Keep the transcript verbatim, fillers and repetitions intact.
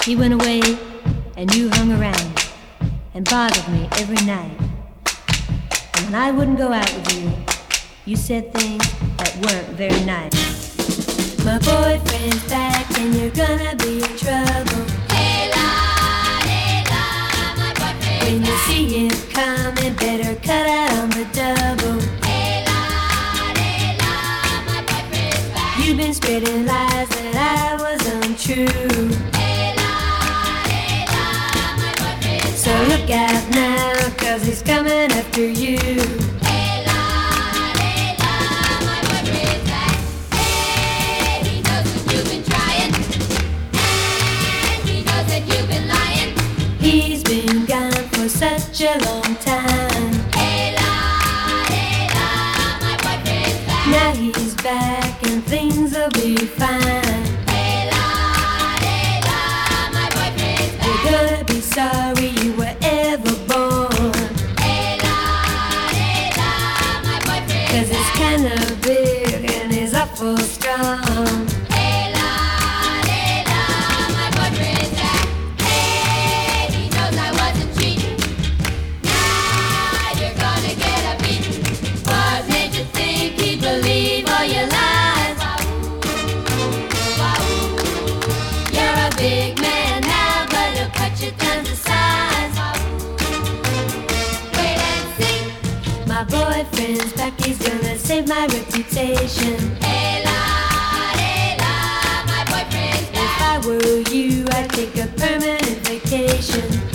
He went away and you hung around and bothered me every night. And when I wouldn't go out with you, you said things that weren't very nice. My boyfriend's back and you're gonna be in trouble. Hey la, hey la, my boyfriend's when you back. See him coming, better cut out on the double. Hey la, hey la, my boyfriend's back. You've been spreading lies that I was untrue. Hey la, hey la, my boyfriend's so back. Look out now, cause he's coming after you. He's been gone for such a long time. Hey la, hey la, my boyfriend's back. Now he's back and things will be fine. Hey la, hey la, my boyfriend's back. You're gonna be sorry you were ever born. Hey la, hey la, my boyfriend's cause he's kinda big and he's awful strong. Believe all your lies. You're a big man now, but he'll cut you down to size. Wait and see. My boyfriend's back, he's gonna save my reputation. Hey la, hey la, my boyfriend's back. If I were you, I'd take a permanent vacation.